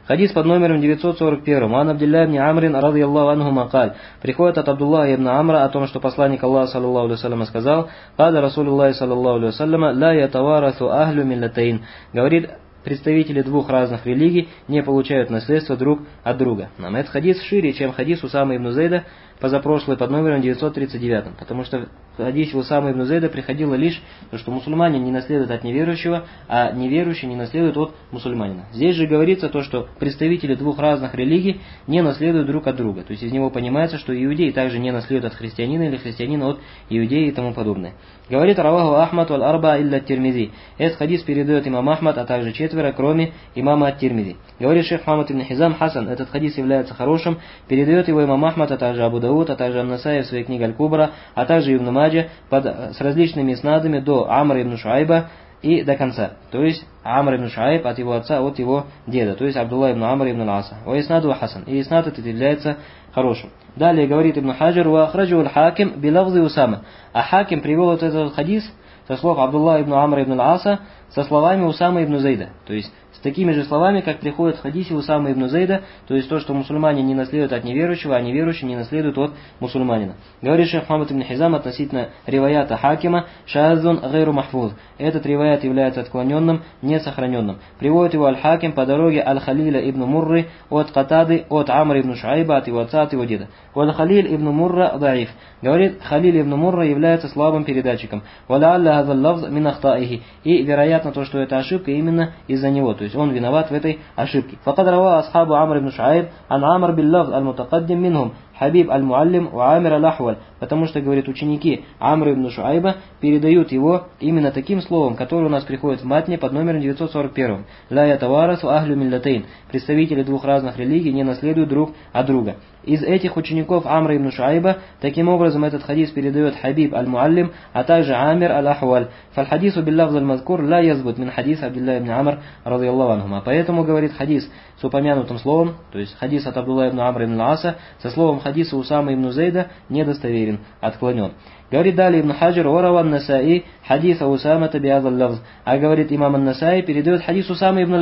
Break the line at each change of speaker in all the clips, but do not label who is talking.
Хадис под номером 941. Ан Абдилля ибн Амрин радийаллаху анху макаль. Приходит от Абдуллаха ибн Амра о том, что посланник Аллаха саллаллаху алейхи вассалям сказал: «Каля Расулуллахи саллаллаху алейхи вассалям, ла ятаварасу ахлю миллатейн». Говорит, представители двух разных религий не получают наследство друг от друга. Нам этот хадис шире, чем хадис Усама ибн Зейда, позапрошлый под номером 939, потому что в хадисе Усама ибн Зейда приходило лишь то, что мусульманин не наследует от неверующего, а неверующий не наследует от мусульманина. Здесь же говорится то, что представители двух разных религий не наследуют друг от друга. То есть из него понимается, что иудеи также не наследуют от христианина или христианина от иудеи и тому подобное. Говорит Раваху Ахмад валь арба илля Тирмизи. Этот хадис передает имам Ахмад, а также четверо, кроме имама ат-Тирмизи. Говорит шейх Мухаммад ибн Хизам Хасан, этот хадис является хорошим, передает его имам Ахмад, а также Абу Дауд, а также Ан-Насаи в своей книге Аль-Кубра, а также Ибн Маджа с различными иснадами до Амра ибн Шуайба и до конца. То есть Амр ибн Шуайб от его отца, от его деда, то есть Абдулла ибн Амр ибн Аса. Ва иснаду Хасан. И иснад этот является хорошим. Далее говорит Ибн Хаджар: «Ва ахраджу аль-Хаким билавзи Усама». А Хаким привел этот хадис со слов Абдулла ибн Амр ибн Аса со словами Усама ибн Зейда. То есть с такими же словами, как приходит в хадисе Усама ибн Зейда, то есть то, что мусульмане не наследуют от неверующего, а неверующий не наследует от мусульманина. Говорит шейх Мухаммад ибн Хизам относительно риваята Хакима: «Шаазун гайру махфуз». Этот риваят является отклоненным, несохраненным. Приводит его Аль-Хаким по дороге Аль-Халиля ибн Мурры от Катады, от Амра ибн Шуайба, от его отца, от его деда. Аль-Халиль ибн Мурра даиф. Говорит, Халиль ибн Мурра является слабым передатчиком. Валяалля хазал лавз мин ахтаихи. И вероятно то, что это ошибка именно из-за него. То есть он виноват в этой ошибке. Факад рава асхабу Амр ибн Шуайб ан Амр бил лавз аль-мутакаддим минхум Хабиб аль-Муаллим ва Амир аль-Ахваль. Потому что, говорит, ученики Амра ибн Шуайба передают его именно таким словом, которое у нас приходит в матне под номером 941. Ла ятаварасу ахлю миллатейн. Представители двух разных религий не наследуют друг от друга. Из этих учеников Амра ибн Шуайба, таким образом, этот хадис передает Хабиб аль-Муаллим, а также Амир аль-Ахваль. Фаль-хадису билляфз аль-мазкур ла язбут мин хадис Абдилля ибн Амр радийаллаху анхума. Поэтому, говорит, хадис с упомянутым словом, то есть хадис от Абдулла ибн Амр ибн Аса, со словом хадиса Усама ибн Зейда недостоверен, отклонен. Говорит далее Ибн Хаджар: «Варава ан-Насаи хадиса Усама биазал лавз». А говорит имам ан-Насаи передает хадис Усама ибн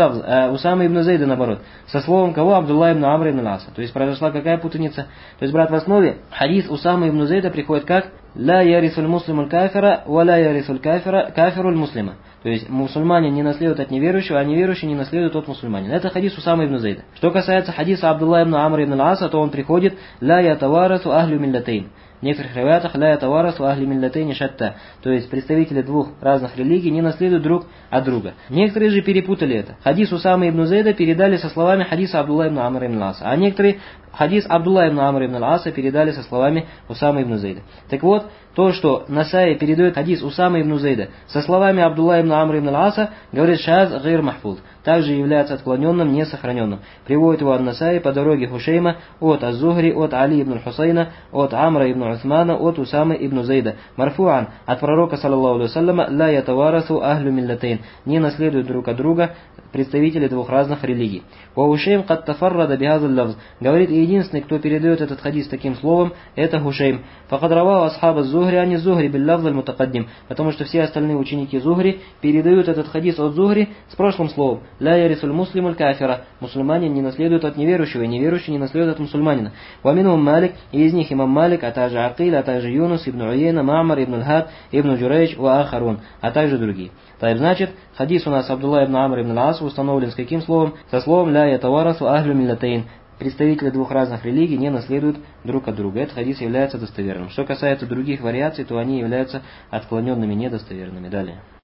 Зейда наоборот, со словом кого? Абдулла ибн Амр ибн Аса. То есть произошла какая путаница? То есть, брат, в основе хадис Усама ибн Зейда приходит как «Ла ярисуль муслимуль кафира, ва ла ярисуль кафируль муслима». То есть мусульмане не наследуют от неверующего, а неверующий не наследует от мусульманина. Это хадис Усама ибн Зейда. Что касается хадиса Абдулла ибн Амр ибн Аса, то он приходит «Ла ятаварасу ахлю миллатейн». В некоторых риваятах «Ла ятаварасу ахли миллатейни шатта». То есть представители двух разных религий не наследуют друг от друга. Некоторые же перепутали это. Хадис Усама ибн Зейда передали со словами хадиса Абдулла ибн Амр ибн Аса. А некоторые хадис Абдулла ибн Амр ибн Аса передали со словами Усама ибн Зейда. Так вот, то, что Насаи передает хадис Усама ибн Зейда со словами Абдулла ибн Амр ибн Аса, говорит шаз гайр махфуз, также является отклоненным, несохраненным. Приводит его Ан-Насаи по дороге Хушейма от Az-Зухри, от Али ибн Хусайна, от Амра ибн Усмана, от Усамы ибн Зейда. Марфуан от пророка саллаллаху алейхи вассаляма: «Ла ятаварасу ахлю миллатейн». Не наследуют друг от друга представители двух разных религий. Ва Хушейм кад тафаррада бихазал лавз. Говорит, единственный, кто передает этот хадис таким словом, это Хушейм. Факад равау асхаб Az-Зухри ани Зухри бил лавз аль-мутакаддим. Потому что все остальные ученики Зухри передают этот хадис от Зухри с прошлым словом: «Ла ярисуль муслимуль кафира». Мусульманин не наследует от неверующего, и неверующий не наследует от мусульманина. Ва минхум Малик, и из них имам Малик, а также Акиль, а также Юнус ибн Уейна, Ма'мар ибн Аль-Хад, ибн Джурейдж, ва ахарун, а также другие. Так, значит, хадис у нас Абдулла ибн Амр ибн Ас установлен с каким словом? Со словом «Ля ятаварасу ахлю миллатейн». Представители двух разных религий не наследуют друг от друга. Этот хадис является достоверным. Что касается других вариаций, то они являются отклоненными, недостоверными. Далее.